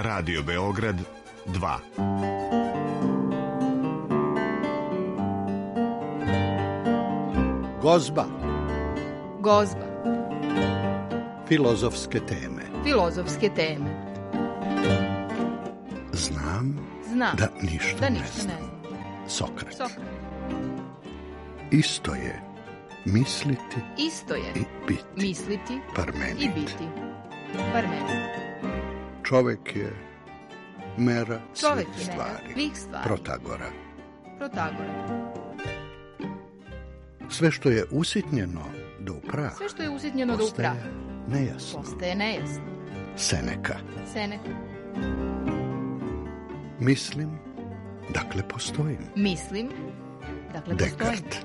Radio Beograd 2. Gozba. Gozba. Filozofske teme. Filozofske teme. Znam da ništa ne znam. Sokrat. Isto je misliti i biti. Misliti Parmenid. i biti. Parmenid. Čovek je mera Čovek svih je mera stvari. svih stvari. Protagora. Sve što je usitnjeno do prah. Sve što je usitnjeno do prah. Postaje nejasno. Seneka. Mislim, dakle postojim. Dekart.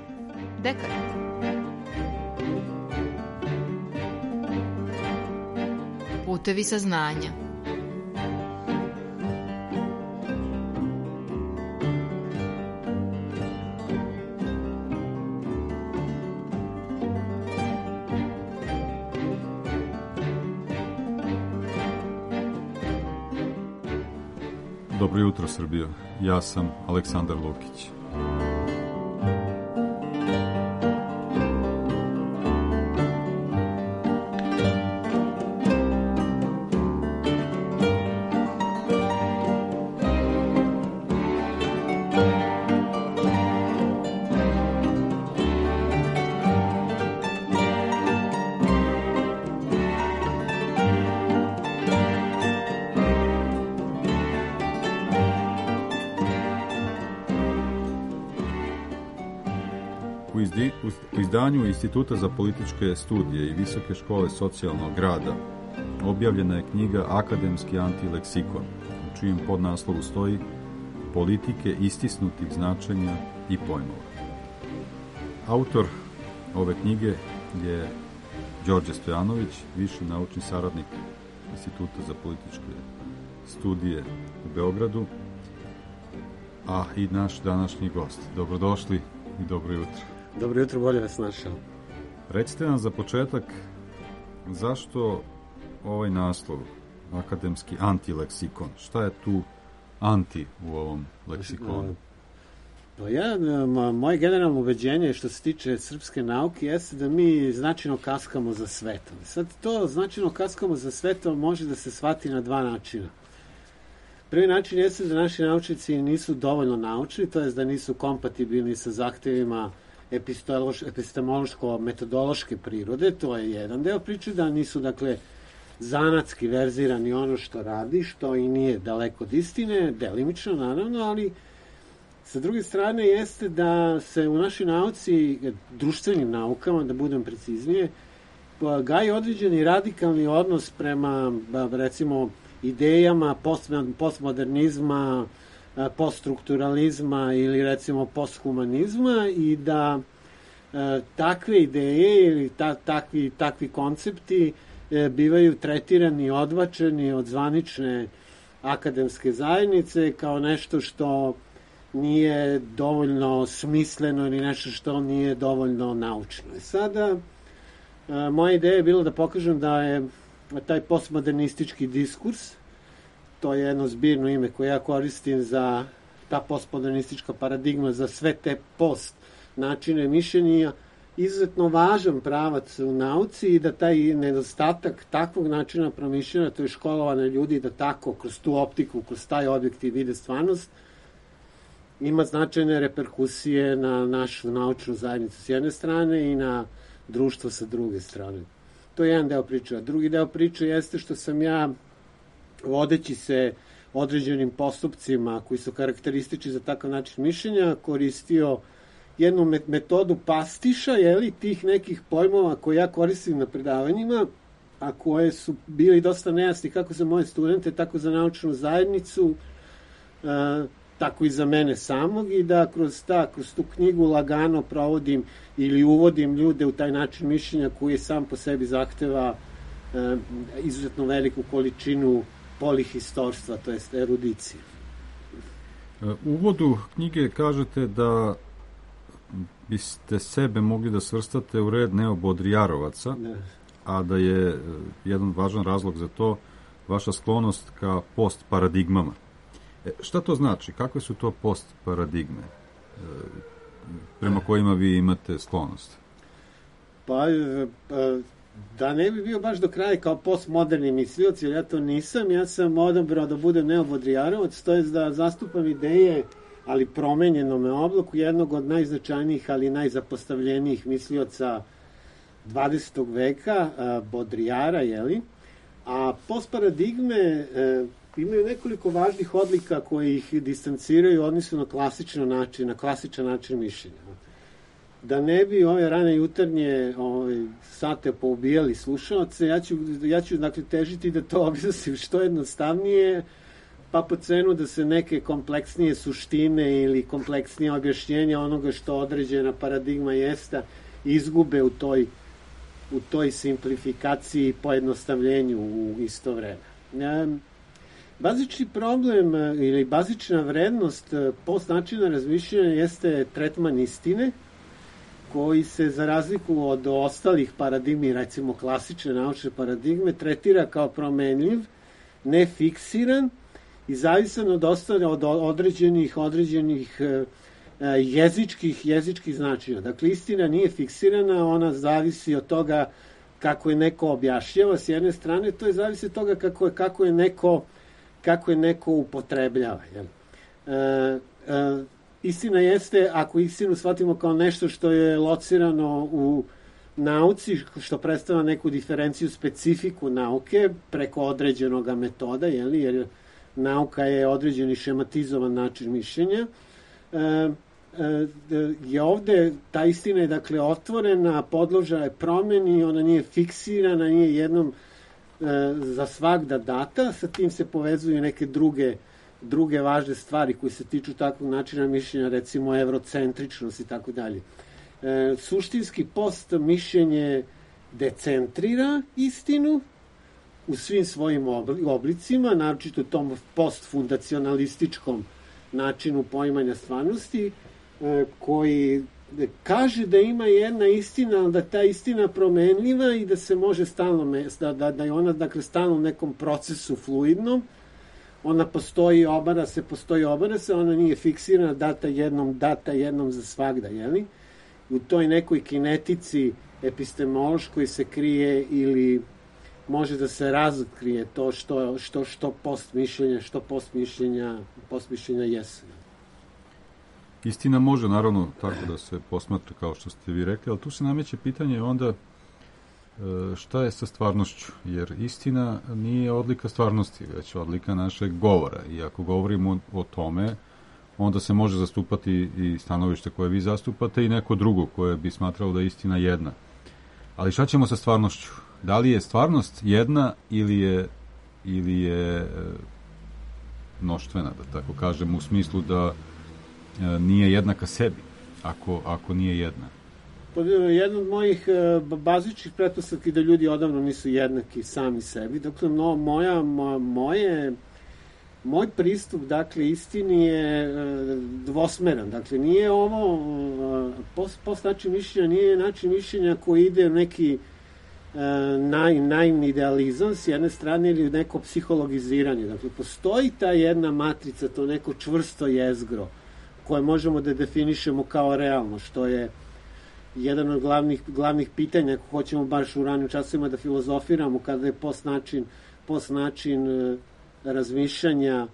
Putevi saznanja. Dobro jutro, Srbijo. Ja sam Aleksandar Lukić. U izdanju Instituta za političke studije i Visoke škole socijalnog rada objavljena je knjiga Akademski antileksikon, u čijem podnaslovu stoji Politike istisnutih značenja i pojmova. Autor ove knjige je Đorđe Stojanović, viši naučni saradnik Instituta za političke studije u Beogradu, a i naš današnji gost. Dobrodošli i dobro jutro. Dobro jutro, bolje vas našao. Recite nam za početak zašto ovaj naslov, akademski antileksikon? Šta je tu anti u ovom leksikonu? Moje generalno ubeđenje što se tiče srpske nauke jeste da mi značajno kaskamo za svetom. Sad to značajno kaskamo za svetom može da se shvati na dva načina. Prvi način jeste da naši naučnici nisu dovoljno naučni, to je da nisu kompatibilni sa zahtevima epistemološko-metodološke prirode, to je jedan deo priče, da nisu, dakle, zanatski verzirani ono što radi, što i nije daleko od istine, delimično, naravno, ali sa druge strane jeste da se u našoj nauci, društvenim naukama, da budem preciznije, gaji određeni radikalni odnos prema, recimo, idejama postmodernizma, poststrukturalizma ili recimo posthumanizma i da takve ideje ili takvi koncepti bivaju tretirani i odbačeni od zvanične akademske zajednice kao nešto što nije dovoljno smisleno ili nešto što nije dovoljno naučno. Sada, moja ideja je bila da pokažem da je taj postmodernistički diskurs, to je jedno zbirno ime koje ja koristim za ta postmodernistička paradigma, za sve te post načine mišljenja, izuzetno važan pravac u nauci i da taj nedostatak takvog načina promišljanja, to je školovane ljudi da tako, kroz tu optiku, kroz taj objektiv vide stvarnost, ima značajne reperkusije na našu naučnu zajednicu s jedne strane i na društvo sa druge strane. To je jedan deo priče. A drugi deo priče jeste što sam ja, vodeći se određenim postupcima koji su karakteristični za takav način mišljenja, koristio jednu metodu pastiša, tih nekih pojmova koje ja koristim na predavanjima, a koje su bili dosta nejasni kako za moje studente, tako za naučnu zajednicu, tako i za mene samog, i da kroz tu knjigu lagano provodim ili uvodim ljude u taj način mišljenja koji sam po sebi zahteva izuzetno veliku količinu polihistorstva, to jest erudicije. U uvodu knjige kažete da biste sebe mogli da svrstate u red neobodrijarovaca, a da je jedan važan razlog za to vaša sklonost ka post-paradigmama. Šta to znači? Kakve su to post-paradigme prema kojima vi imate sklonost? Pa, da ne bi bio baš do kraja kao postmoderni mislioc, jer ja to nisam, ja sam odabrao da budem neobodrijarovac, to je da zastupam ideje, ali promenjenome oblaku, jednog od najznačajnijih, ali najzapostavljenijih mislioca 20. veka, Bodrijara, jeli? A postparadigme imaju nekoliko važnih odlika koji ih distanciraju odnosno na klasičan način mišljenja. Da ne bi ove rane jutarnje sate poubijali slušalce, ja ću dakle težiti da to objasnim što jednostavnije, pa po cenu da se neke kompleksnije suštine ili kompleksnije objašnjenja onoga što određena paradigma jeste izgube u toj simplifikaciji i pojednostavljenju u isto vreme. Bazični problem ili bazična vrednost post načina razmišljanja jeste tretman istine, koji se za razliku od ostalih paradigmi, recimo klasične naučne paradigme, tretira kao promenljiv, nefiksiran i zavisan od određenih jezičkih značenja. Dakle, istina nije fiksirana, ona zavisi od toga kako je neko objašnjava. S jedne strane, to je zavisi od toga kako je neko upotrebljava. Istina jeste, ako istinu shvatimo kao nešto što je locirano u nauci, što predstavlja neku diferenciju, specifiku nauke preko određenog metoda, jer nauka je određeni šematizovan način mišljenja, je ovde, ta istina je dakle otvorena, podložna je promeni, ona nije fiksirana, nije jednom za svagda data, sa tim se povezuju neke druge važne stvari koje se tiču takvog načina mišljenja, recimo evrocentričnost i tako dalje. Suštinski post mišljenje decentrira istinu u svim svojim oblicima, naročito u tom postfundacionalističkom načinu poimanja stvarnosti, koji kaže da ima jedna istina, ali da ta istina promenljiva i da se može stalno, da je ona dakle stalno u nekom procesu fluidnom, ona postoji, obara se, ona nije fiksirana, data jednom za svagda, jeli? U toj nekoj kinetici epistemološkoj se krije ili može da se razkrije to što postmišljenja jesu. Istina može, naravno, tako da se posmatra kao što ste vi rekli, ali tu se nameće pitanje onda šta je sa stvarnošću, jer istina nije odlika stvarnosti, već odlika našeg govora. I ako govorimo o tome, onda se može zastupati i stanovište koje vi zastupate i neko drugo koje bi smatralo da je istina jedna. Ali šta ćemo sa stvarnošću? Da li je stvarnost jedna ili je mnoštvena, da tako kažem, u smislu da nije jednaka sebi, ako nije jedna? Jedna od mojih bazičnih pretpostavki da ljudi odavno nisu jednaki sami sebi. Dakle, moj pristup, dakle, istini je dvosmeran. Dakle, nije ovo, post način mišljenja nije način mišljenja koji ide u neki naivni idealizam s jedne strane ili neko psihologiziranje. Dakle, postoji ta jedna matrica, to neko čvrsto jezgro koje možemo da definišemo kao realno, što je jedan od glavnih pitanja, ako hoćemo baš u ranim časima da filozofiramo, kada je post način razmišljanja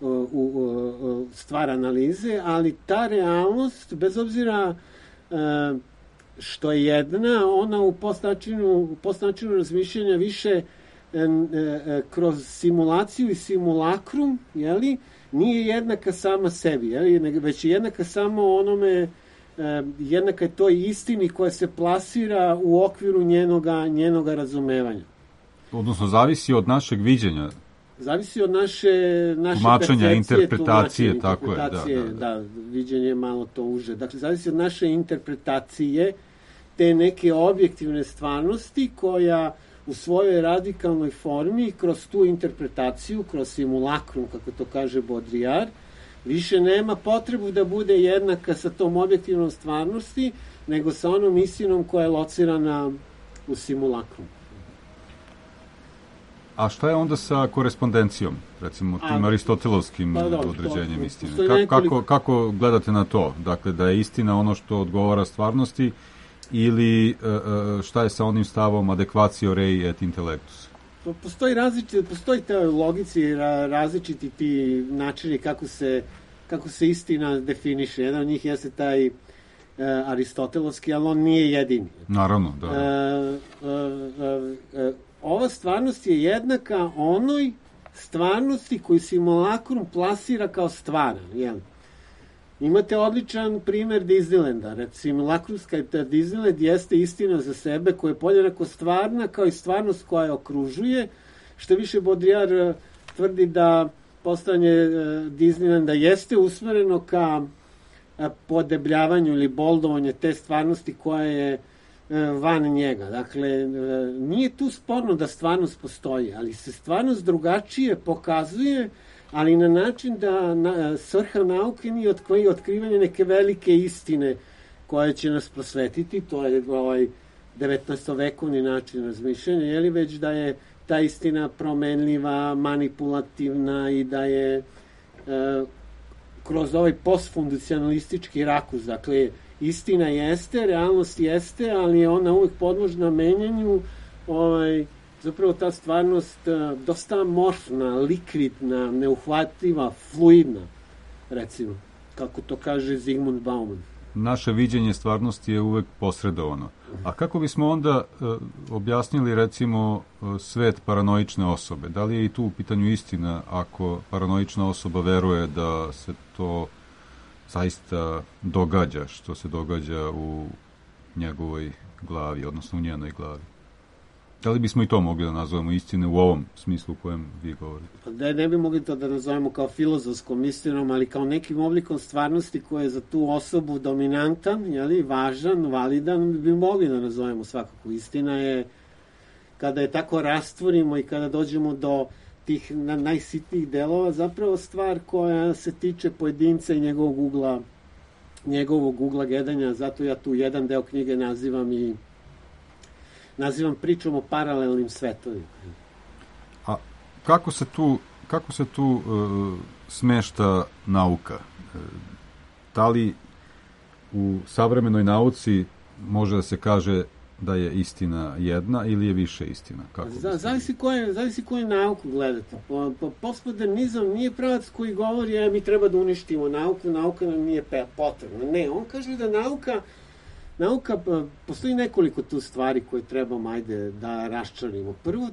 stvar analize, ali ta realnost, bez obzira što je jedna, ona u post načinu razmišljanja više kroz simulaciju i simulakrum, jeli, nije jednaka sama sebi, jeli, već je jednaka samo onome, jednaka je toj istini koja se plasira u okviru njenoga razumevanja. Odnosno, zavisi od našeg viđenja. Zavisi od naše tumačenja, interpretacije, tako je. Da, viđenje je malo to uže. Dakle, zavisi od naše interpretacije te neke objektivne stvarnosti koja u svojoj radikalnoj formi, kroz tu interpretaciju, kroz simulakrum, kako to kaže Baudrillard, više nema potrebu da bude jednaka sa tom objektivnom stvarnosti, nego sa onom istinom koja je locirana u simulakrum. A šta je onda sa korespondencijom, recimo tim aristotelovskim određenjem istine? Kako gledate na to? Dakle, da je istina ono što odgovara stvarnosti ili šta je sa onim stavom adekvatio rei et intellectus? Postoji te logici različiti ti načini kako se istina definiše. Jedan od njih jeste taj aristotelovski, ali on nije jedini. Naravno, da. Ova stvarnost je jednaka onoj stvarnosti koju simulakrum plasira kao stvaran. Jel? Imate odličan primer Disneylanda. Simulakrumska Disneyland jeste istina za sebe koja je podjednako stvarna kao i stvarnost koja je okružuje. Što više Baudrillard tvrdi da postojanje Disneylanda jeste usmereno ka podebljavanju ili boldovanju te stvarnosti koja je van njega. Dakle, nije tu sporno da stvarnost postoji, ali se stvarnost drugačije pokazuje, ali na način da svrha nauke nije otkrivanje neke velike istine koja će nas prosvetiti, to je 19-vekovni način razmišljanja, je li već da je ta istina promenljiva, manipulativna i da je kroz ovaj postfundacionalistički rakus, dakle, istina jeste, realnost jeste, ali je ona uvijek podložna menjanju, zapravo ta stvarnost dosta amorfna, likvidna, neuhvatljiva, fluidna, recimo, kako to kaže Zygmunt Bauman. Naše viđenje stvarnosti je uvek posredovano. A kako bismo onda objasnili, recimo, svet paranoične osobe? Da li je i tu u pitanju istina ako paranoična osoba veruje da se to zaista događa, što se događa u njegovoj glavi, odnosno u njenoj glavi? Da li bismo i to mogli da nazovemo istine u ovom smislu u kojem vi govorite? Ne bi mogli to da nazovemo kao filozofskom istinom, ali kao nekim oblikom stvarnosti koji je za tu osobu dominantan, jeli, važan, validan, bi mogli da nazovemo svakako. Istina je, kada je tako rastvorimo i kada dođemo do tih najsitnijih delova, zapravo stvar koja se tiče pojedinca i njegovog ugla gledanja, zato ja tu jedan deo knjige nazivam pričom o paralelnim svetovima. A kako se tu smešta nauka? Da li u savremenoj nauci može da se kaže da je istina jedna ili je više istina? Zavisi koju nauku gledate. Postmodernizam nije pravac koji govori mi treba da uništimo nauku, nauka nam nije potrebna. Ne, on kaže da nauka, postoji nekoliko tu stvari koje trebamo da raščlanimo. Prvo,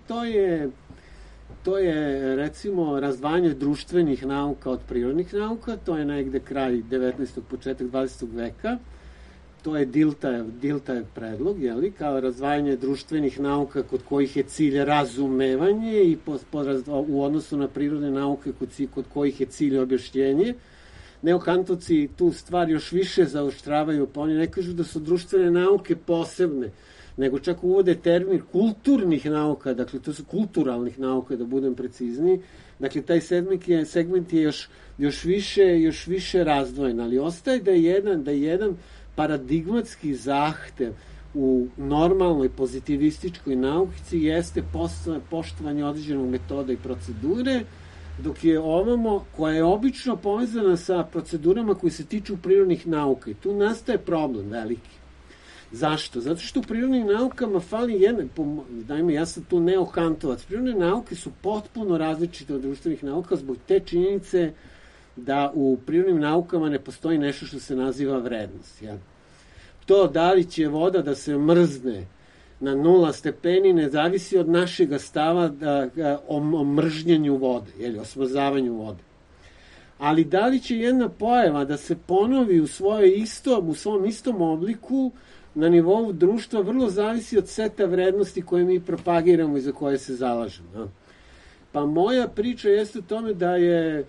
to je recimo razdvajanje društvenih nauka od prirodnih nauka, to je negde kraj 19. početak 20. veka. To je Diltajev predlog, jeli, kao razdvajanje društvenih nauka kod kojih je cilj razumevanje i u odnosu na prirodne nauke kod kojih je cilj objašnjenje. Neokantovci tu stvar još više zaoštravaju, pa oni ne kažu da su društvene nauke posebne, nego čak uvode termin kulturnih nauka, dakle to su kulturalnih nauka, da budem precizniji. Dakle, taj segment je još više razdvojen, ali ostaje da je jedan paradigmatski zahtev u normalnoj pozitivističkoj nauci jeste poštovanje određenog metoda i procedure, dok je ovamo, koja je obično povezana sa procedurama koji se tiču prirodnih nauka. I tu nastaje problem veliki. Zašto? Zato što u prirodnim naukama fali ja sam tu neokantovac. Prirodne nauke su potpuno različite od društvenih nauka zbog te činjenice da u prirodnim naukama ne postoji nešto što se naziva vrednost. Ja? To da li će voda da se mrzne na 0 stepeni ne zavisi od našeg stava o mržnjenju vode, o smazavanju vode. Ali da li će jedna pojava da se ponovi u svom istom obliku na nivou društva vrlo zavisi od seta vrednosti koje mi propagiramo i za koje se zalažemo. Pa moja priča jeste u tome da je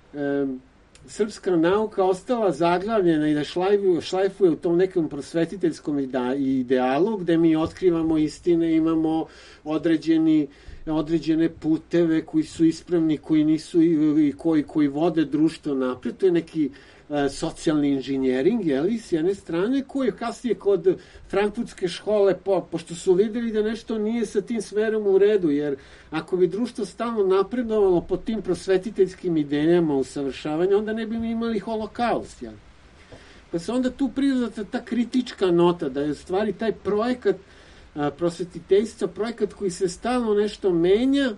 srpska nauka ostala zaglavljena i da šlajfuje u tom nekom prosvetiteljskom idealu gde mi otkrivamo istine, imamo određeni određene puteve koji su ispravni, koji nisu i koji vode društvo napred. To je neki socijalni inženjering, s jedne strane, koji je kasnije kod frankfurtske škole, pošto su videli da nešto nije sa tim smerom u redu, jer ako bi društvo stalno napredovalo po tim prosvetiteljskim idejama usavršavanja, onda ne bi mi imali holokaust, Pa se onda tu prizvata ta kritička nota, da je u stvari taj projekat prosvetiteljstva, projekat koji se stalno nešto menja,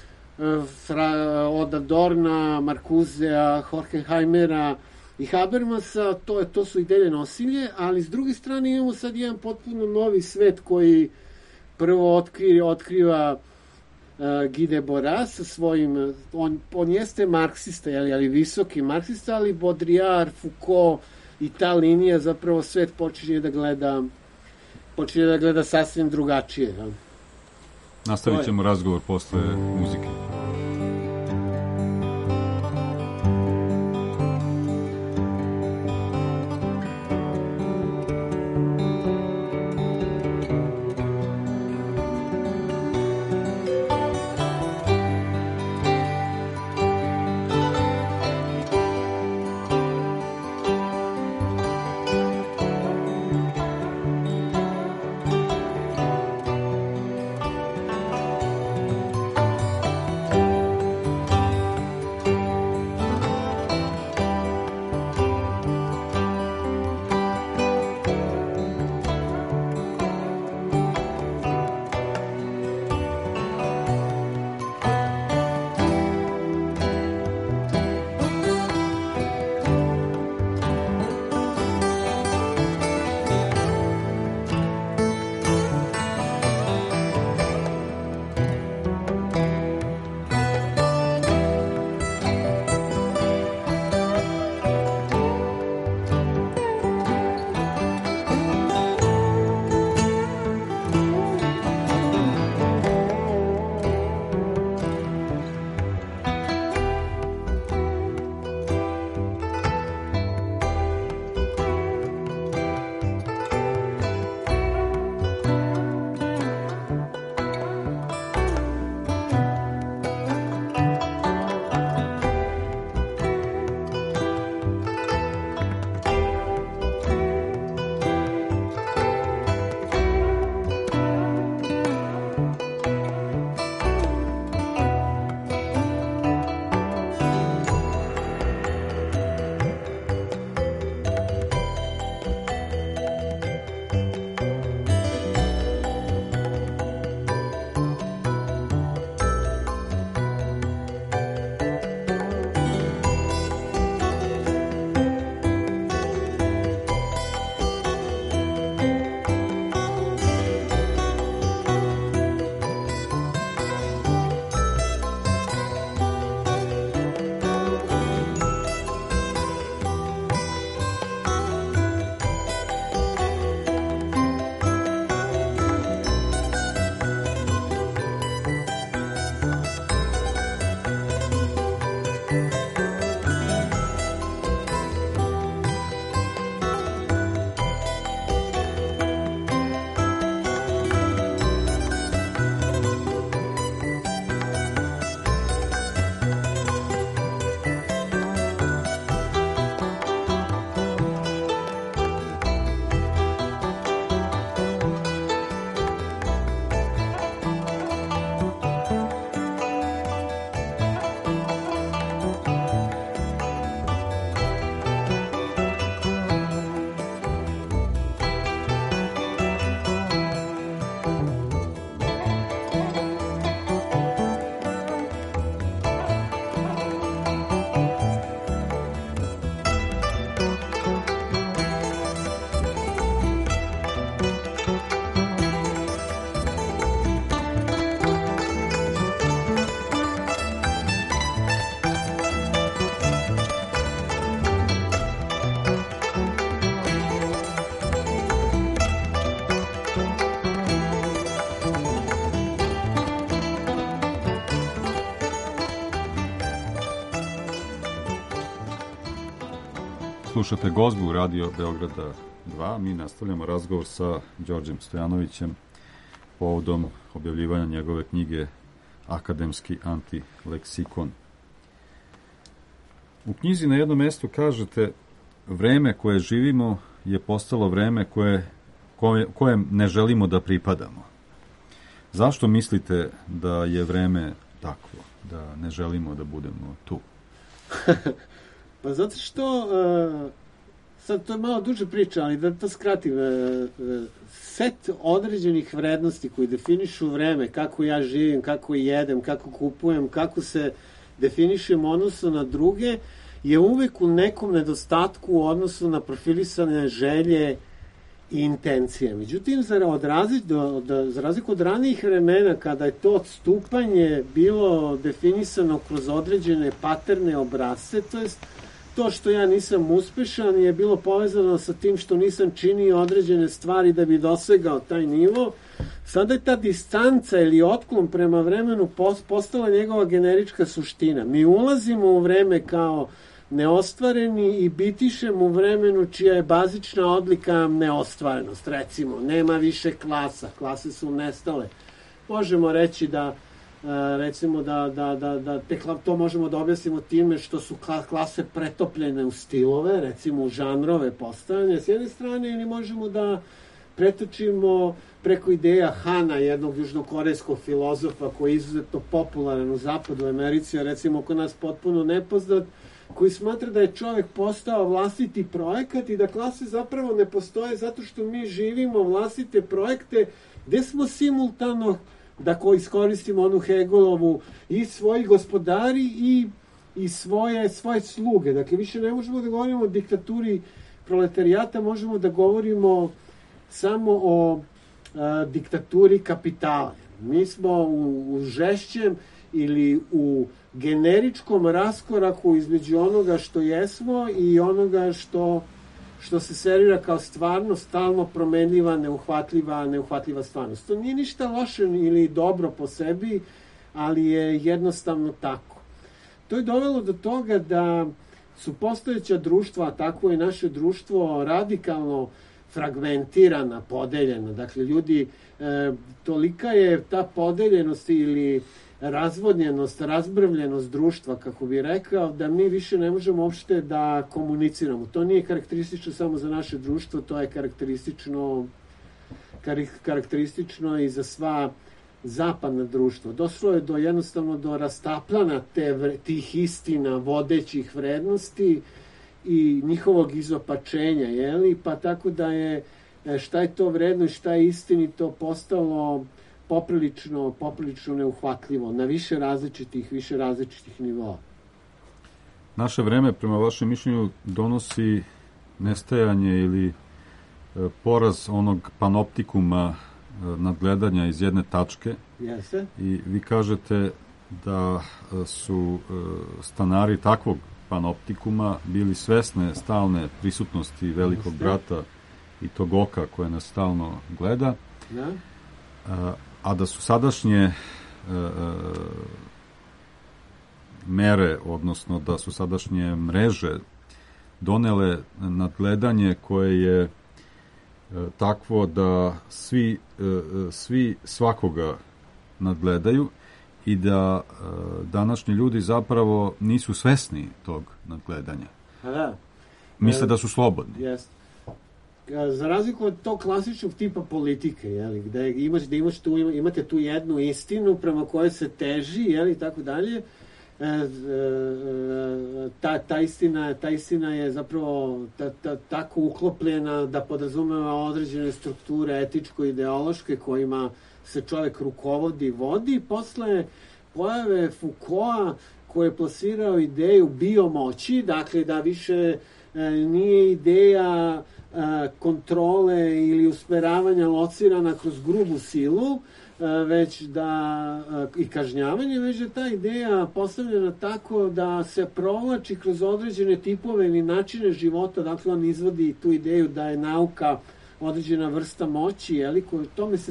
od Adorna, Marcusea, Horkheimera i Habermasa, to su ideje nosilje, ali s druge strane imamo sad jedan potpuno novi svet koji prvo otkriva Guy Debord sa svojim, on jeste marksista, ali visoki marksista, ali Baudrillard, Foucault i ta linija zapravo svet počinje da gleda sasvim drugačije. Nastavit ćemo razgovor posle muzike. Slušate Gozbu Radio Beograda 2. Mi nastavljamo razgovor sa Đorđem Stojanovićem povodom objavljivanja njegove knjige akademski antileksikon. U knjizi na jednom mjestu kažete: vreme koje živimo je postalo vreme kojem ne želimo da pripadamo. Zašto mislite da je vreme takvo, da ne želimo da budemo tu? Pa zato što, sad to je malo duže priča, ali da to skratim, set određenih vrednosti koji definišu vreme, kako ja živim, kako jedem, kako kupujem, kako se definišem u odnosu na druge, je uvek u nekom nedostatku u odnosu na profilisane želje i intencije. Međutim, za razliku od ranijih vremena, kada je to odstupanje bilo definisano kroz određene paterne obrasce, to jest to što ja nisam uspešan je bilo povezano sa tim što nisam činio određene stvari da bi dosegao taj nivo. Sada je ta distanca ili otklon prema vremenu postala njegova generička suština. Mi ulazimo u vreme kao neostvareni i bitišemo u vremenu čija je bazična odlika neostvarenost. Recimo, nema više klasa, klase su nestale. Možemo reći da recimo to možemo da objasnimo time što su klase pretopljene u stilove, recimo u žanrove postojanja s jedne strane, ili možemo da pretočimo preko ideja Hana, jednog južnokorejskog filozofa koji je izuzetno popularan u zapadu u Americi, a recimo oko nas potpuno nepoznat, koji smatra da je čovjek postao vlastiti projekat i da klase zapravo ne postoje zato što mi živimo vlastite projekte gde smo simultano, da iskoristimo onu Hegelovu, i svoji gospodari i svoje sluge. Dakle, više ne možemo da govorimo o diktaturi proletarijata, možemo da govorimo samo o diktaturi kapitala. Mi smo u žešćem ili u generičkom raskoraku između onoga što jesmo i onoga što se servira kao stvarnost, stalno promenljiva, neuhvatljiva stvarnost. To nije ništa loše ili dobro po sebi, ali je jednostavno tako. To je dovelo do toga da su postojeća društva, a tako je naše društvo, radikalno fragmentirana, podeljena. Dakle, ljudi, tolika je ta podeljenost ili razvodnjenost, razbrvljenost društva, kako bi rekao, da mi više ne možemo uopšte da komuniciramo. To nije karakteristično samo za naše društvo, to je karakteristično i za sva zapadna društva. Došlo je jednostavno do rastapljana tih istina, vodećih vrednosti i njihovog izopačenja, pa tako da je šta je to vredno i šta je istinito postalo poprilično neuhvatljivo na više različitih nivoa. Naše vreme, prema vašem mišljenju, donosi nestajanje ili poraz onog panoptikuma nadgledanja iz jedne tačke. Jeste. I vi kažete da su stanari takvog panoptikuma bili svesne stalne prisutnosti velikog brata i tog oka koje nas stalno gleda. Da. A da su sadašnje mere, odnosno da su sadašnje mreže donele nadgledanje koje je takvo da svi svakoga nadgledaju i da današnji ljudi zapravo nisu svesni tog nadgledanja. Da. Misle da su slobodni. Jeste. Za razliku od tog klasičnog tipa politike, gde imate tu jednu istinu prema kojoj se teži, i tako dalje, ta istina je zapravo tako uklopljena da podrazumeva određene strukture etičko-ideološke kojima se čovjek rukovodi, vodi. Posle pojave Foucaulta koji je plasirao ideju biomoći, dakle da više nije ideja kontrole ili usmeravanja locirana kroz grubu silu, već i kažnjavanje, već da ta ideja postavljena tako da se provlači kroz određene tipove ili načine života. Dakle, on izvodi tu ideju da je nauka određena vrsta moći, tome se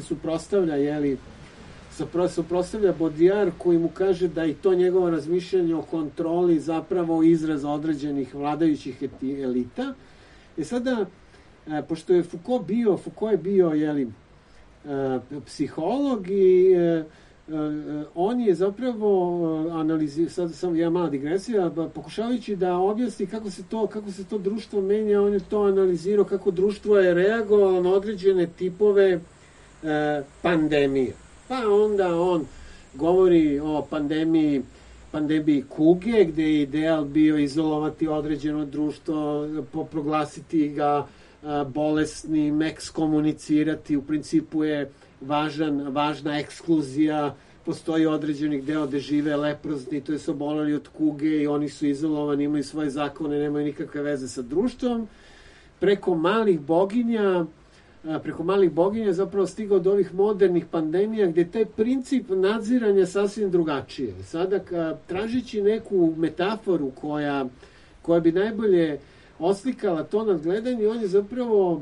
suprotstavlja Baudrillard, koji mu kaže da i to njegovo razmišljanje o kontroli zapravo izraz određenih vladajućih elita. I sada, pošto je Foucault je bio psiholog i on je zapravo analizirao, sad sam ja mala digresija, pokušavajući da objasni kako se to društvo menja, on je to analizirao kako društvo je reagovalo na određene tipove pandemije. Pa onda on govori o pandemiji kuge, gde je ideal bio izolovati određeno društvo, proglasiti ga bolesnim, ekskomunicirati, u principu je važna ekskluzija, postoji određenih deo gde žive leprozni, to je su oboleli od kuge i oni su izolovani, imaju svoje zakone, nemaju nikakve veze sa društvom. Preko malih boginja zapravo stigao do ovih modernih pandemija gde je taj princip nadziranja sasvim drugačije. Sada, tražići neku metaforu koja bi najbolje oslikala to nadgledanje, on je zapravo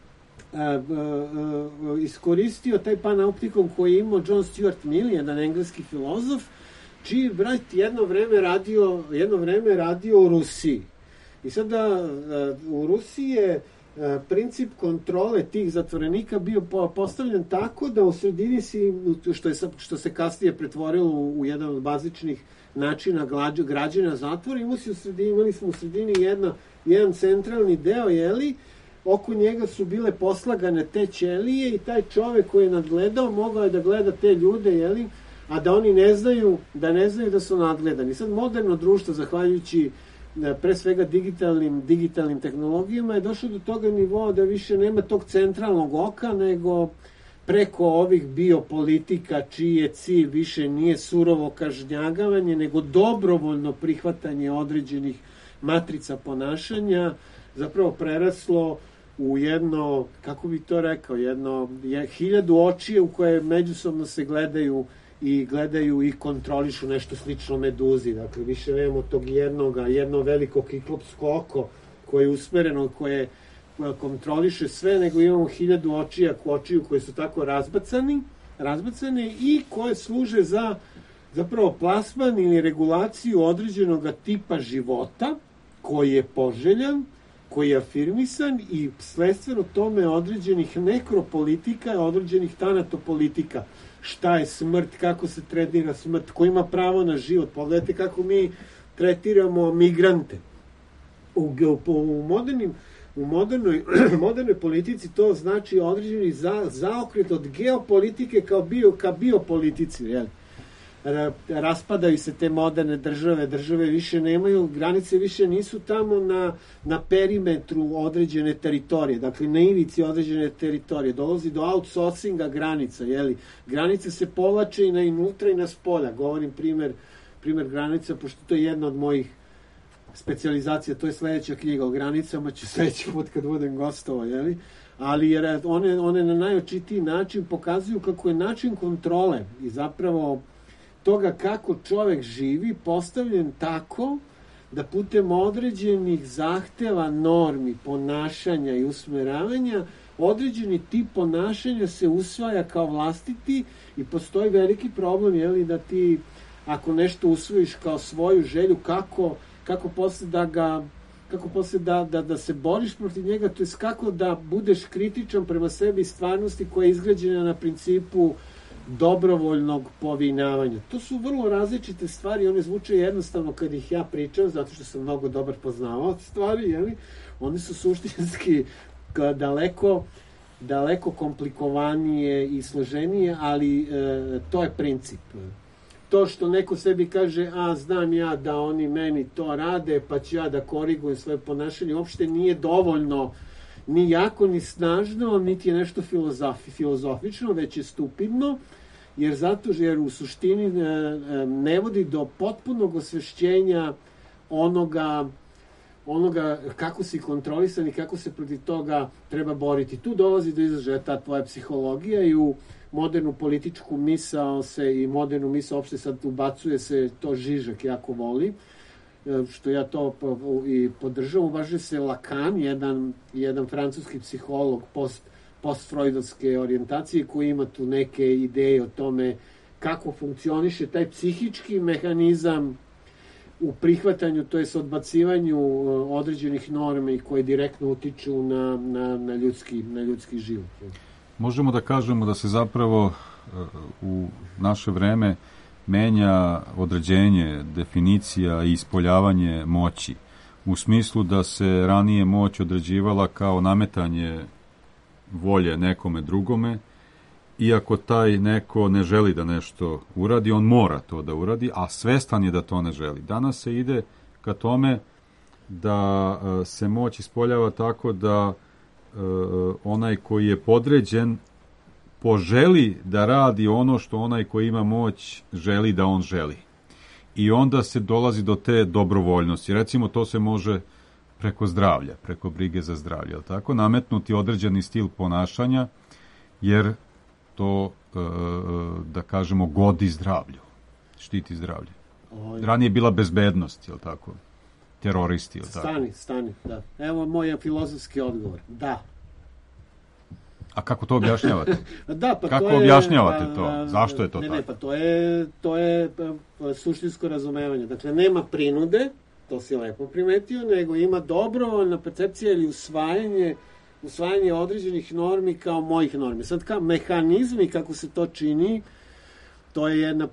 iskoristio taj panoptikum koji je imao John Stuart Mill, jedan engleski filozof, čiji brat jedno vreme radio u Rusiji. I sada u Rusiji je princip kontrole tih zatvorenika bio postavljen tako da u sredini što se kasnije pretvorilo u jedan od bazičnih načina građenja zatvora, imali smo u sredini jedan centralni deo, oko njega su bile poslagane te ćelije i taj čovek koji je nadgledao mogao je da gleda te ljude, a da oni ne znaju da su nadgledani. Sad moderno društvo, zahvaljujući pre svega digitalnim tehnologijama, je došlo do toga nivoa da više nema tog centralnog oka, nego preko ovih biopolitika čiji je cilj više nije surovo kažnjavanje, nego dobrovoljno prihvatanje određenih matrica ponašanja, zapravo preraslo u jedno, kako bi to rekao, 1000 očije u koje međusobno se gledaju i kontrolišu, nešto slično meduzi. Dakle, više nemamo tog jedno veliko kiklopsko oko koje je usmereno, koje kontroliše sve, nego imamo 1000 očiju koje su tako razbacane i koje služe za zapravo plasman ili regulaciju određenog tipa života koji je poželjan, koji je afirmisan i sledstveno tome određenih nekropolitika, određenih tanatopolitika. Šta je smrt, kako se tretira smrt, ko ima pravo na život. Pogledajte kako mi tretiramo migrante. U modernoj politici to znači određeni zaokret od geopolitike ka biopolitici, jel? Raspadaju se te moderne države više nemaju, granice više nisu tamo na perimetru određene teritorije, dakle na ivici određene teritorije, dolazi do outsourcinga granica, granice se povlače i na unutra i na spolja, govorim primer granica, pošto to je jedna od mojih specijalizacija, to je sledeća knjiga o granicama, ću sledeći put kad budem gostovao, ali jer one na najočitiji način pokazuju kako je način kontrole i zapravo toga kako čovek živi postavljen tako da putem određenih zahteva, normi, ponašanja i usmeravanja određeni tip ponašanja se usvaja kao vlastiti i postoji veliki problem, da ti ako nešto usvojiš kao svoju želju, kako posle da se boriš protiv njega, to je kako da budeš kritičan prema sebi i stvarnosti koja je izgrađena na principu dobrovoljnog povinjavanja. To su vrlo različite stvari, one zvuče jednostavno kad ih ja pričam, zato što sam mnogo dobar poznavao stvari, one su suštinski daleko komplikovanije i složenije, ali to je princip. To što neko sebi kaže, znam ja da oni meni to rade, pa ću ja da korigujem svoje ponašanje, uopšte nije dovoljno ni jako, ni snažno, niti je nešto filozofično, već je stupidno, jer u suštini ne vodi do potpunog osvešćenja onoga kako si kontrolisan i kako se protiv toga treba boriti. Tu dolazi do izražaja ta tvoja psihologija i u modernu političku misao i modernu misao uopšte sad ubacuje se to Žižek jako voli, što ja to i podržavam. Uvažuje se Lacan, jedan francuski psiholog postfreudovske orijentacije koji ima tu neke ideje o tome kako funkcioniše taj psihički mehanizam u prihvatanju, to jest odbacivanju određenih normi koje direktno utiču na ljudski život. Možemo da kažemo da se zapravo u naše vreme menja određenje, definicija i ispoljavanje moći. U smislu da se ranije moć određivala kao nametanje volje nekome drugome, iako taj neko ne želi da nešto uradi, on mora to da uradi, a svestan je da to ne želi. Danas se ide ka tome da se moć ispoljava tako da onaj koji je podređen poželi da radi ono što onaj koji ima moć želi da on želi. I onda se dolazi do te dobrovoljnosti. Recimo, to se može preko zdravlja, preko brige za zdravlje, tako? Nametnuti određeni stil ponašanja, jer to, da kažemo, godi zdravlju, štiti zdravlje. Ranije je bila bezbednost, je li tako? Teroristi, je li tako? Stani, da. Evo moj filozofski odgovor. Da. A kako to objašnjavate? Da, pa kako to je, objašnjavate to? Zašto je to tako? Ne, pa to je suštinsko razumevanje. Dakle, nema prinude, to si lepo primetio, nego ima dobrovoljna percepcija ili usvajanje određenih normi kao mojih normi. Sad kao mehanizmi kako se to čini, to je jedna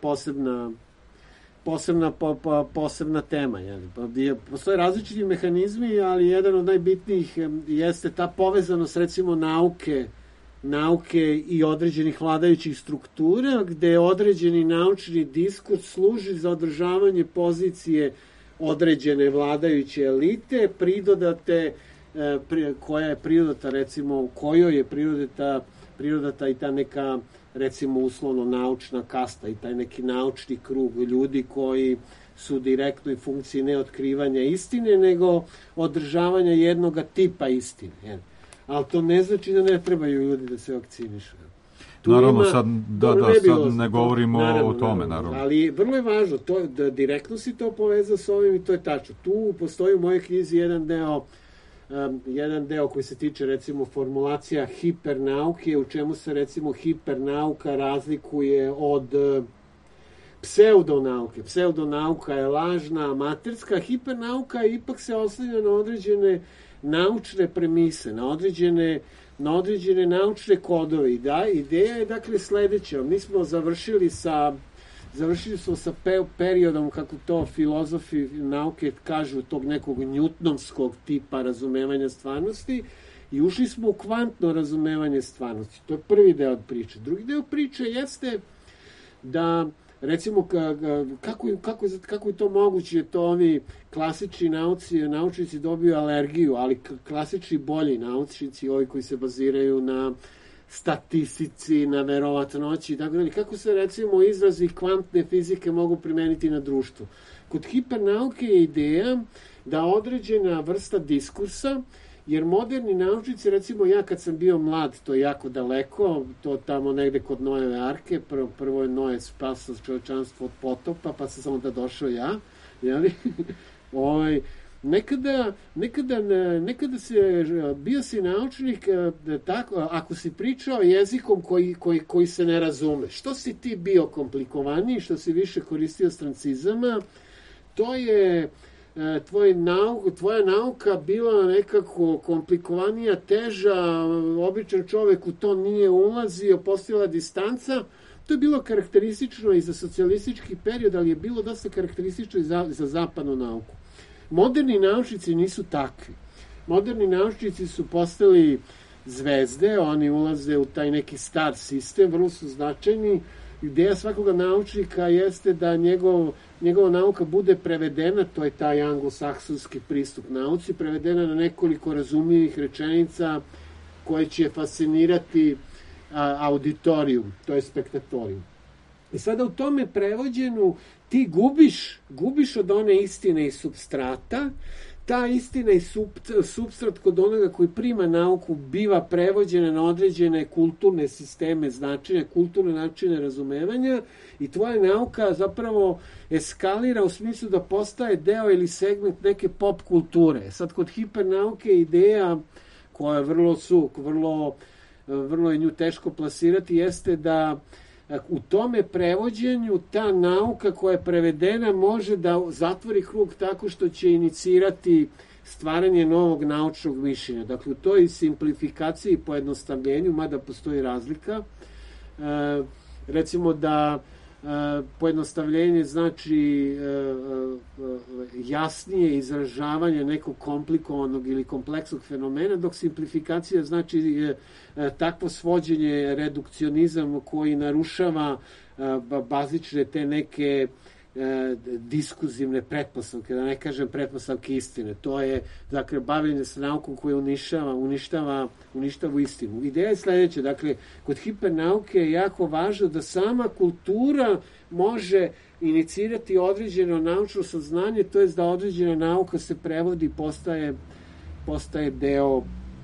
posebna tema. Postoje različiti mehanizmi, ali jedan od najbitnijih jeste ta povezanost, recimo, nauke i određenih vladajućih struktura, gde određeni naučni diskurs služi za održavanje pozicije određene vladajuće elite, koja je pridodata, recimo, u kojoj je pridodata i ta neka, recimo, uslovno naučna kasta i taj neki naučni krug ljudi koji su u direktnoj funkciji ne otkrivanja istine, nego održavanja jednoga tipa istine. Ali to ne znači da ne trebaju ljudi da se vakcinišu. Naravno, sad ne govorimo o tome, naravno. Ali vrlo je važno, da direktno si to povezao s ovim i to je tačno. Tu postoji u mojoj knjizi jedan deo koji se tiče, recimo, formulacija hipernauke, u čemu se, recimo, hipernauka razlikuje od pseudonauke. Pseudonauka je lažna, amaterska, hipernauka ipak se oslanja na određene naučne premise, na određene naučne kodove. Ideja je, dakle, sledeća. Mi smo završili smo sa periodom, kako to filozofi nauke kažu, tog nekog njutnovskog tipa razumevanja stvarnosti i ušli smo u kvantno razumevanje stvarnosti. To je prvi deo priče. Drugi deo priče jeste da, recimo, kako je to moguće, to ovi klasični naučnici dobiju alergiju, ali klasični bolji naučnici, ovi koji se baziraju na statistici, na verovatnoći i tako dalje. Kako se, recimo, izrazi kvantne fizike mogu primeniti na društvo? Kod hipernauke je ideja da određena vrsta diskursa, jer moderni naučnici, recimo ja kad sam bio mlad, to je jako daleko, to tamo negde kod Noeve arke, prvo je Noe spasao čovečanstvo od potopa, pa sam samo da došao ja, jeli? Nekada bio si naučnik tako, ako si pričao jezikom koji se ne razume. Što si ti bio komplikovaniji, što si više koristio strancizama, to je tvoja nauka bila nekako komplikovanija, teža, običan čovek u to nije ulazio, postojala distanca. To je bilo karakteristično i za socijalistički period, ali je bilo dosta karakteristično i za zapadnu nauku. Moderni naučnici nisu takvi. Moderni naučnici su postali zvezde, oni ulaze u taj neki star sistem, vrlo su značajni. Ideja svakoga naučnika jeste da njegova nauka bude prevedena, to je taj anglosaksonski pristup nauci, prevedena na nekoliko razumljivih rečenica koje će fascinirati auditorijum, to je spektatorium. I sada u tome prevođenu ti gubiš od one istine i supstrata, ta istina i supstrat kod onoga koji prima nauku biva prevođena na određene kulturne sisteme značenja, kulturne načine razumevanja i tvoja nauka zapravo eskalira u smislu da postaje deo ili segment neke pop kulture. Sad kod hipernauke ideja koja je vrlo je nju teško plasirati jeste da u tome prevođenju ta nauka koja je prevedena može da zatvori krug tako što će inicirati stvaranje novog naučnog mišljenja. Dakle, u toj simplifikaciji i pojednostavljenju, mada postoji razlika, recimo da pojednostavljenje znači jasnije izražavanje nekog komplikovanog ili kompleksnog fenomena, dok simplifikacija znači takvo svođenje, redukcionizam koji narušava bazične te neke diskuzivne pretpostavke, da ne kažem pretpostavke istine. To je, dakle, bavljenje sa naukom koje uništava istinu. Ideja je sledeća, dakle, kod hipernauke je jako važno da sama kultura može inicirati određeno naučno saznanje, to je da određena nauka se prevodi i postaje deo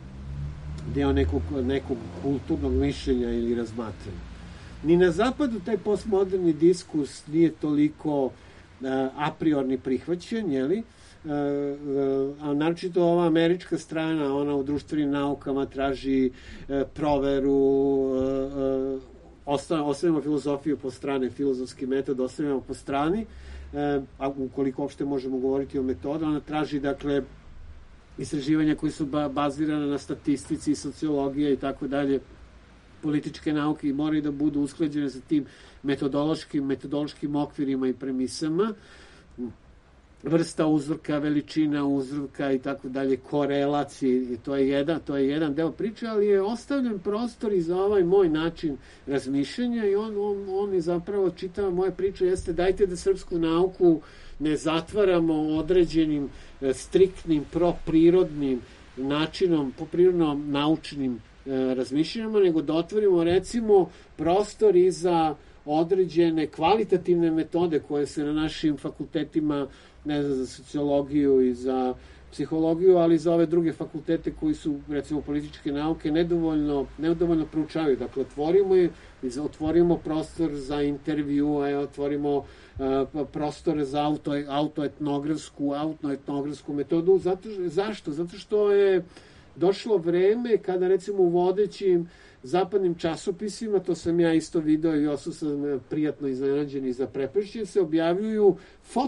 nekog kulturnog mišljenja ili razmatranja. Ni na zapadu taj postmoderni diskurs nije toliko a priorni prihvaćen, jeli? A naročito ova američka strana, ona u društvenim naukama traži proveru, ostavimo filozofiju po strani, filozofski metod ostavimo po strani, a ukoliko uopšte možemo govoriti o metodu, ona traži, dakle, istraživanja koji su bazirane na statistici, sociologija i tako dalje, političke nauke, i moraju da budu usklađene sa tim metodološkim okvirima i premisama, vrsta uzorka, veličina uzorka i tako dalje, korelacije, to je jedan deo priče, ali je ostavljen prostor i za ovaj moj način razmišljanja i on je zapravo, čitava moja priča jeste dajte da srpsku nauku ne zatvaramo određenim striktnim, proprirodnim načinom, poprirodno naučnim razmišljanjima, nego da otvorimo, recimo, prostor i za određene kvalitativne metode koje se na našim fakultetima, ne znam, za sociologiju i za psihologiju, ali i za ove druge fakultete koji su, recimo, političke nauke, nedovoljno proučavaju. Dakle, otvorimo prostor za intervju, otvorimo prostor za autoetnografsku metodu. Zašto? Zato što je došlo vreme kada, recimo, u vodećim zapadnim časopisima, to sam ja isto video i ostao sam prijatno iznenađen i zaprepašćen, se objavljuju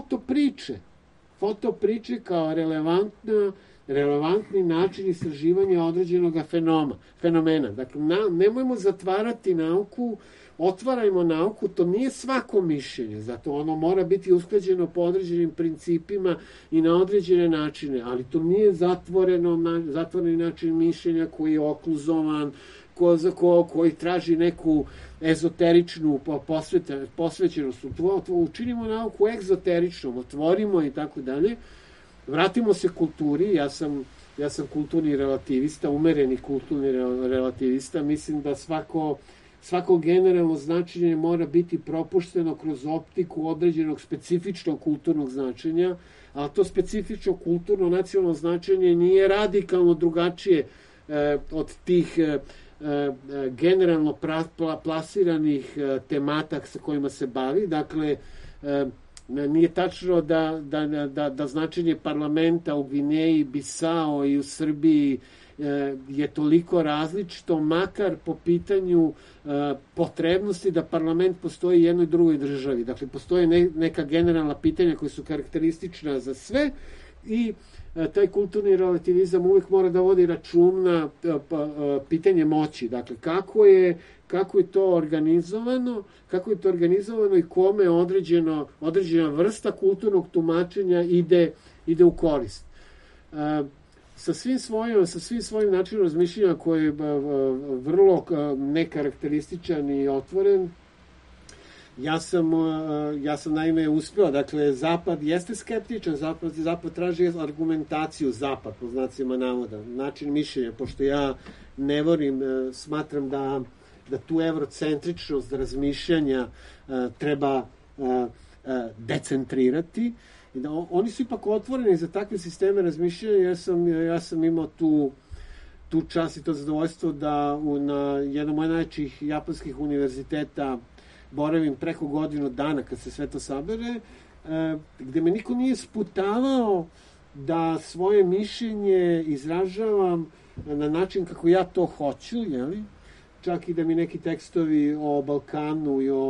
fotopriče kao relevantni način istraživanja određenog fenomena. Dakle, nemojmo zatvarati nauku, otvarajmo nauku, to nije svako mišljenje, zato ono mora biti usklađeno po određenim principima i na određene načine, ali to nije zatvoreni način mišljenja koji je okluzovan, koji traži neku ezoteričnu posvećenost. Učinimo nauku egzoteričnom, otvorimo i tako dalje. Vratimo se kulturi, ja sam kulturni relativista, umereni kulturni relativista, mislim da svako generalno značenje mora biti propušteno kroz optiku određenog specifičnog kulturnog značenja, a to specifično kulturno nacionalno značenje nije radikalno drugačije od tih generalno plasiranih temata sa kojima se bavi. Dakle, nije tačno da značenje parlamenta u Gvineji, Bisao i u Srbiji je toliko različito, makar po pitanju potrebnosti da parlament postoji u jednoj drugoj državi. Dakle, postoje neka generalna pitanja koja su karakteristična za sve i taj kulturni relativizam uvijek mora da vodi računa pitanje moći. Dakle, kako je to organizovano i kome određena vrsta kulturnog tumačenja ide u korist. Sa svim svojim načinom razmišljanja koji je vrlo nekarakterističan i otvoren, ja sam naime uspeo, dakle, Zapad jeste skeptičan, Zapad traži argumentaciju, Zapad, po znacima navoda, način mišljenja, pošto ja ne volim, smatram da tu evrocentričnost razmišljanja treba decentrirati. I da oni su ipak otvoreni za takve sisteme razmišljanja, ja sam imao tu čast i to zadovoljstvo da na jednom od najvećih japanskih univerziteta boravim preko godinu dana kad se sve to sabere, gde me niko nije sputavao da svoje mišljenje izražavam na način kako ja to hoću, jeli? Čak i da mi neki tekstovi o Balkanu i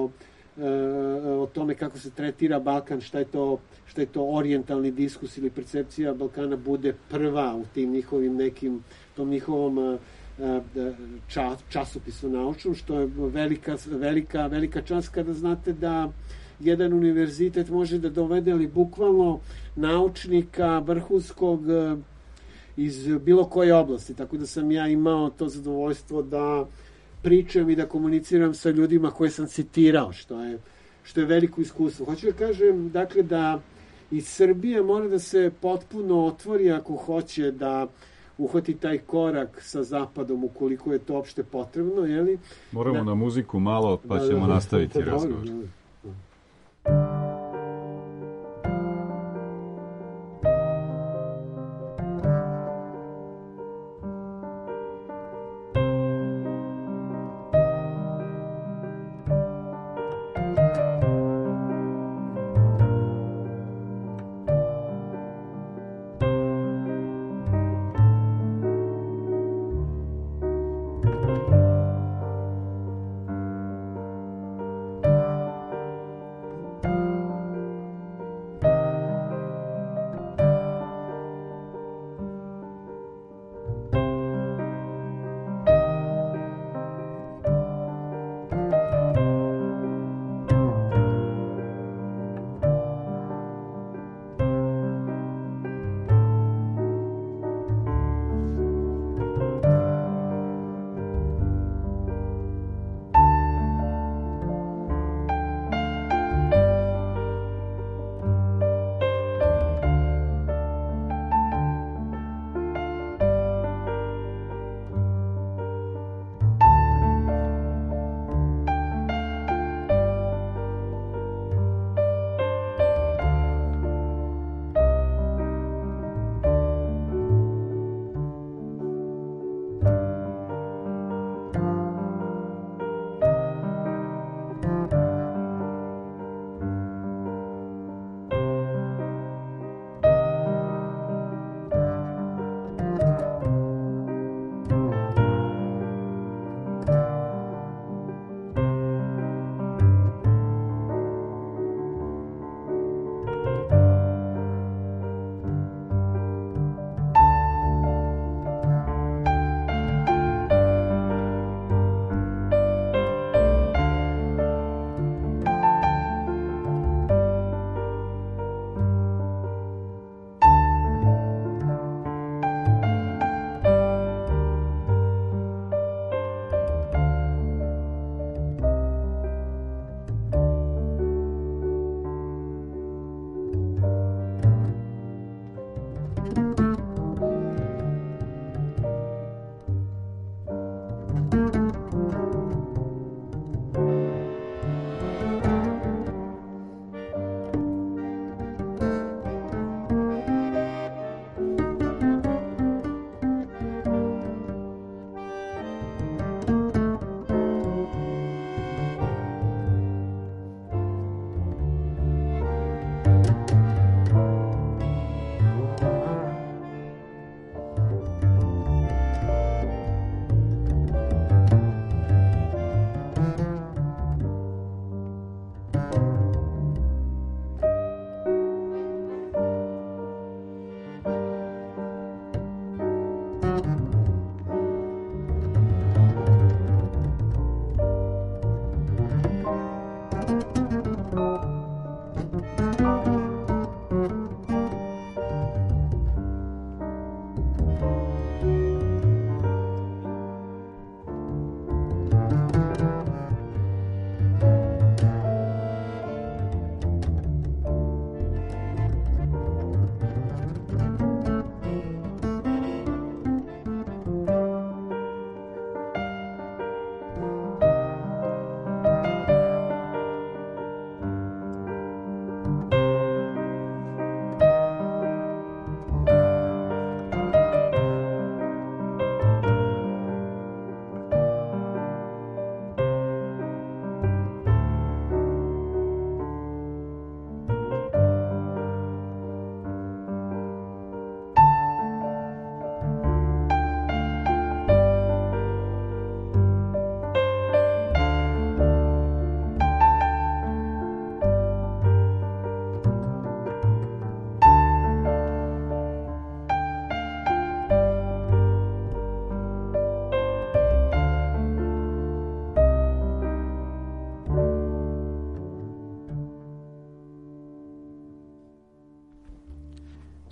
o tome kako se tretira Balkan, šta je to orijentalni diskus ili percepcija Balkana bude prva u tim njihovim tom njihovom časopisu naučnom, što je velika čast kada znate da jedan univerzitet može da dovede, ali bukvalno naučnika vrhunskog iz bilo koje oblasti. Tako da sam ja imao to zadovoljstvo da pričam i da komuniciram sa ljudima koje sam citirao, što je veliko iskustvo. Hoću da kažem, dakle, da i Srbija mora da se potpuno otvori ako hoće da uhvati taj korak sa Zapadom, ukoliko je to opšte potrebno, jeli? Moramo na muziku malo, pa ćemo nastaviti razgovor.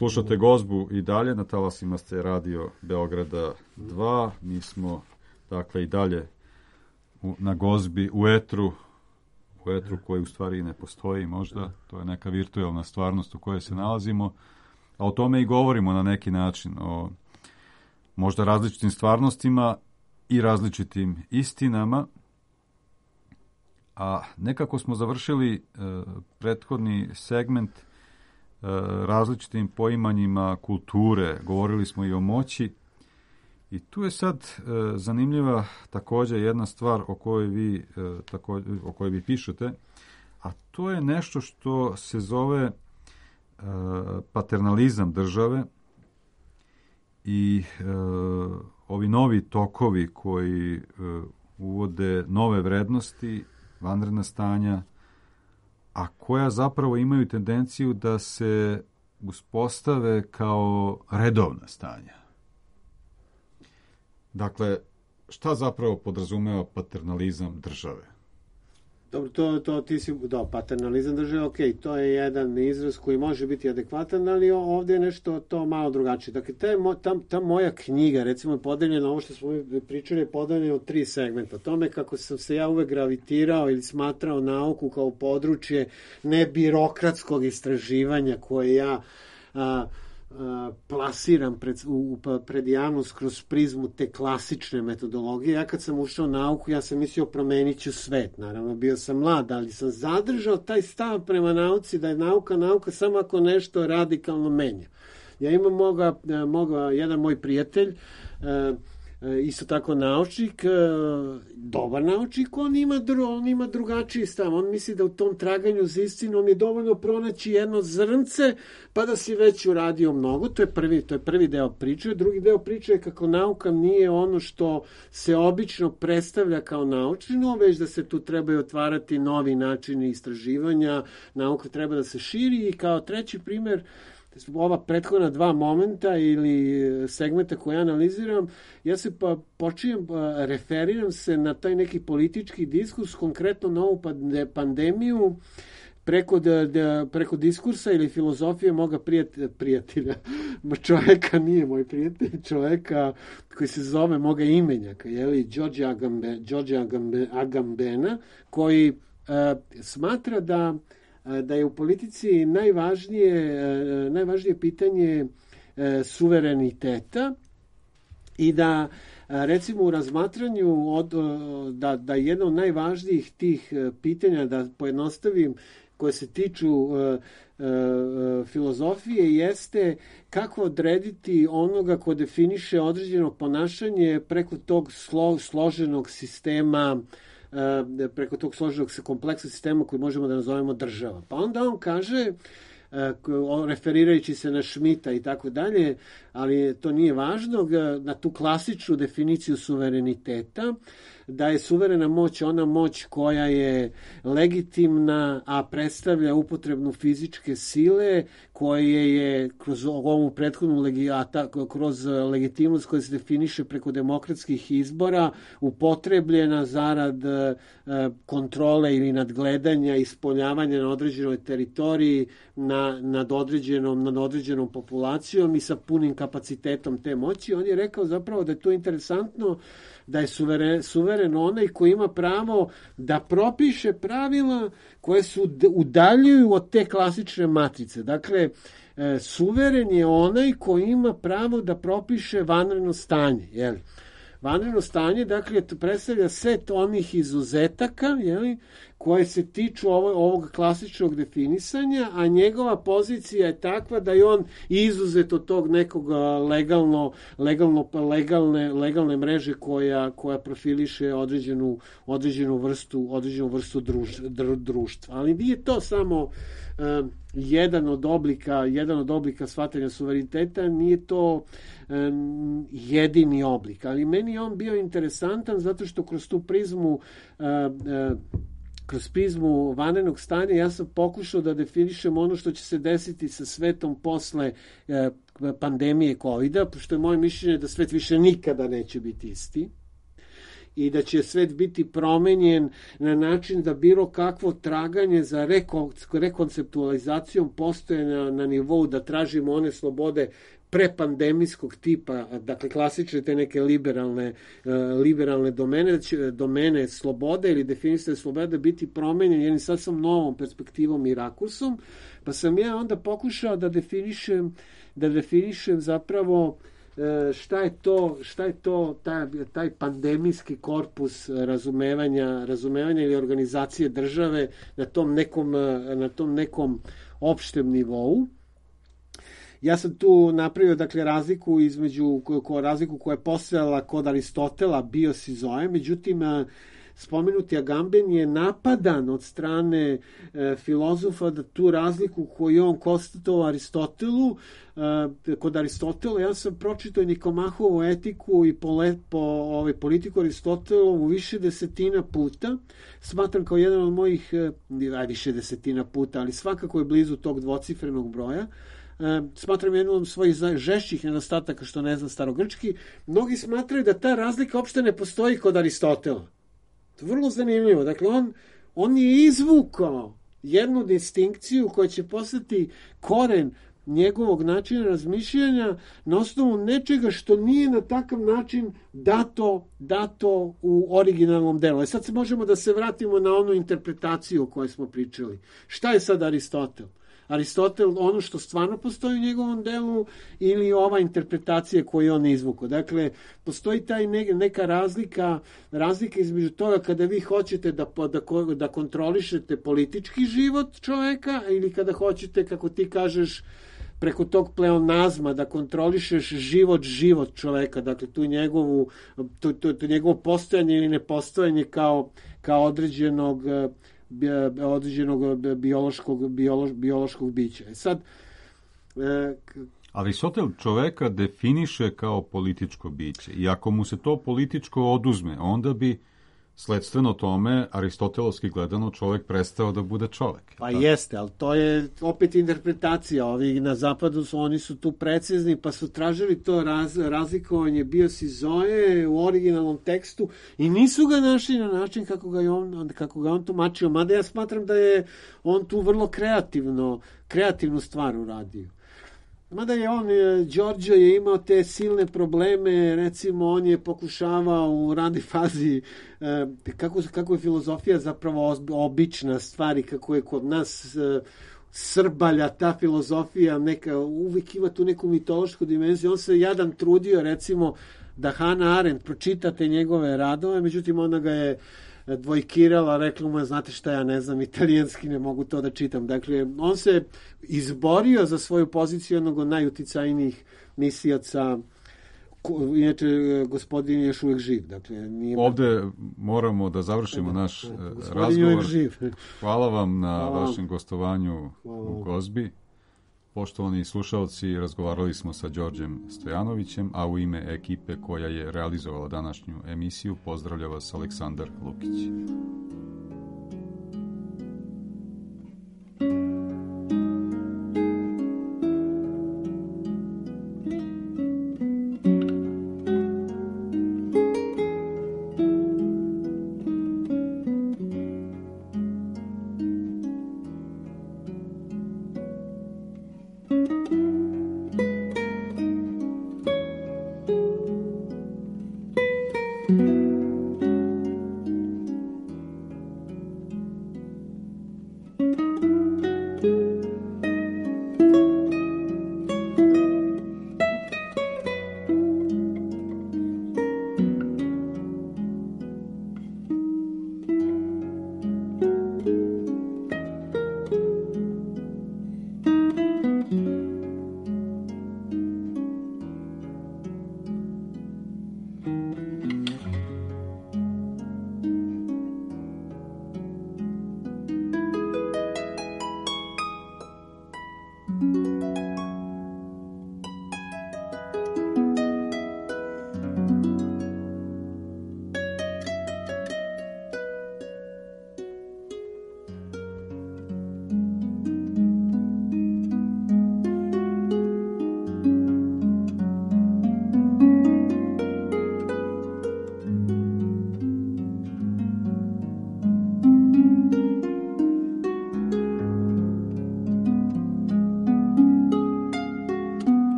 Slušate Gozbu i dalje, na talasima ste Radio Beograda 2. Mi smo, dakle, i dalje na Gozbi u etru koji u stvari i ne postoji možda. To je neka virtualna stvarnost u kojoj se nalazimo. A o tome i govorimo na neki način, o možda različitim stvarnostima i različitim istinama. A nekako smo završili prethodni segment različitim poimanjima kulture. Govorili smo i o moći. I tu je sad zanimljiva također jedna stvar o kojoj vi pišete, a to je nešto što se zove paternalizam države i ovi novi tokovi koji uvode nove vrednosti, vanredna stanja, a koja zapravo imaju tendenciju da se uspostave kao redovna stanja. Dakle, šta zapravo podrazumeva paternalizam države? Dobro, to ti si, paternalizam države, ok, to je jedan izraz koji može biti adekvatan, ali ovdje je nešto to malo drugačije. Dakle, ta moja knjiga, recimo, je podeljena, ovo što smo pričali, je podeljena u 3 segmenta. O tome kako sam se ja uvek gravitirao ili smatrao nauku kao područje nebirokratskog istraživanja koje ja plasiram pred javnost kroz prizmu te klasične metodologije. Ja kad sam ušao u nauku, ja sam mislio promenit ću svet. Naravno, bio sam mlad, ali sam zadržao taj stav prema nauci da je nauka samo ako nešto radikalno menja. Ja imam jedan moj prijatelj, isto tako naučnik, dobar naučnik, on ima drugačiji stav. On misli da u tom traganju za istinom je dovoljno pronaći jedno zrnce, pa da si već uradio mnogo. To je prvi deo priče. Drugi deo priče je kako nauka nije ono što se obično predstavlja kao naučino, već da se tu trebaju otvarati novi načini istraživanja, nauka treba da se širi. I kao treći primjer, ova prethodna 2 momenta ili segmenta koje ja analiziram, ja se referiram se na taj neki politički diskurs, konkretno na ovu pandemiju, preko diskursa ili filozofije moga prijatelja. Čovjeka nije moj prijatelj, čovjeka koji se zove moga imenjaka, Đorđe Agambena, koji smatra da je u politici najvažnije pitanje suvereniteta i da, recimo, u razmatranju da jedno od najvažnijih tih pitanja, da pojednostavim, koje se tiču filozofije, jeste kako odrediti onoga ko definiše određeno ponašanje preko tog složenog sistema, preko tog složenog kompleksnog sistema koji možemo da nazovemo država. Pa onda on kaže, referirajući se na Schmidta i tako dalje, ali to nije važno, na tu klasičnu definiciju suvereniteta, da je suverena moć ona moć koja je legitimna, a predstavlja upotrebnu fizičke sile, koje je kroz ovu prethodnu kroz legitimnost koja se definiše preko demokratskih izbora upotrebljena zarad kontrole ili nadgledanja, ispoljavanja na određenoj teritoriji nad određenom populacijom i sa punim kapacitetom te moći. On je rekao zapravo da je to interesantno, da je suveren onaj koji ima pravo da propiše pravila koje se udaljuju od te klasične matrice. Dakle, suveren je onaj koji ima pravo da propiše vanredno stanje. Jel? Vanredno stanje, dakle, predstavlja set onih izuzetaka, koje se tiču ovog klasičnog definisanja, a njegova pozicija je takva da je on izuzet od tog nekog legalne mreže koja profiliše određenu vrstu društva. Ali nije to samo jedan od oblika shvatanja suvereniteta, nije to jedini oblik, ali meni je on bio interesantan zato što kroz tu prizmu vanrednog stanja ja sam pokušao da definišem ono što će se desiti sa svetom posle pandemije COVID-a, pošto je moje mišljenje da svet više nikada neće biti isti. i da će svet biti promenjen na način da bilo kakvo traganje za rekonceptualizacijom postoje na nivou da tražimo one slobode prepandemijskog tipa, dakle klasične te neke liberalne domene slobode ili definisane slobode biti promenjen jednim sasvim novom perspektivom i rakursom, pa sam ja onda pokušao da definišem zapravo šta je to taj pandemijski korpus razumevanja ili organizacije države na tom nekom opštem nivou. Ja sam tu napravio dakle razliku koja je postojala kod Aristotela bios i zoe, međutim spomenuti Agamben je napadan od strane filozofa da tu razliku koju on konstatovao Aristotelu, kod Aristotela ja sam pročitao Nikomahovu etiku i politiku Aristotelovu više desetina puta, smatram kao jedan od mojih, više desetina puta, ali svakako je blizu tog dvocifrenog broja. Smatram jednu od svojih žešćih nedostataka što ne znam starogrčki. Mnogi smatraju da ta razlika uopšte ne postoji kod Aristotela. To je vrlo zanimljivo. Dakle, on je izvukao jednu distinkciju koja će postati koren njegovog načina razmišljanja na osnovu nečega što nije na takav način dato u originalnom delu. Sad se možemo da se vratimo na onu interpretaciju o kojoj smo pričali. Šta je sad Aristotel? Aristotel, ono što stvarno postoji u njegovom delu ili ova interpretacija koju je on izvukao. Dakle, postoji taj neka razlika između toga kada vi hoćete da kontrolišete politički život čoveka ili kada hoćete, kako ti kažeš, preko tog pleonazma da kontrolišeš život čoveka, dakle tu njegovo postojanje ili nepostojanje kao određenog biološkog bića. Sad, Aristotel čoveka definiše kao političko biće i ako mu se to političko oduzme, onda bi sledstveno tome, aristotelovski gledano, čovek prestao da bude čovek. Pa jeste, ali to je opet interpretacija. Ovi na zapadu oni su tu precizni, pa su tražili to razlikovanje bios i zoe u originalnom tekstu i nisu ga našli na način kako ga on tumačio. Mada ja smatram da je on tu vrlo kreativnu stvar uradio. Mada je Đorđe je imao te silne probleme, recimo on je pokušavao u ranoj fazi kako je filozofija zapravo obična stvar i kako je kod nas srbalja ta filozofija, uvijek ima tu neku mitološku dimenziju. On se jadan trudio recimo da Hannah Arendt pročitate njegove radove, međutim ona ga je dvojkirala, rekla mu je, znate šta, ja ne znam italijanski, ne mogu to da čitam. Dakle, on se izborio za svoju poziciju jednog od najuticajnijih misioca, inače gospodin je još uvijek živ. Dakle, ovde moramo da završimo naš razgovor. Hvala vam na vašem gostovanju u Gozbi. Poštovani slušalci, razgovarali smo sa Đorđem Stojanovićem, a u ime ekipe koja je realizovala današnju emisiju pozdravlja vas Aleksandar Lukić.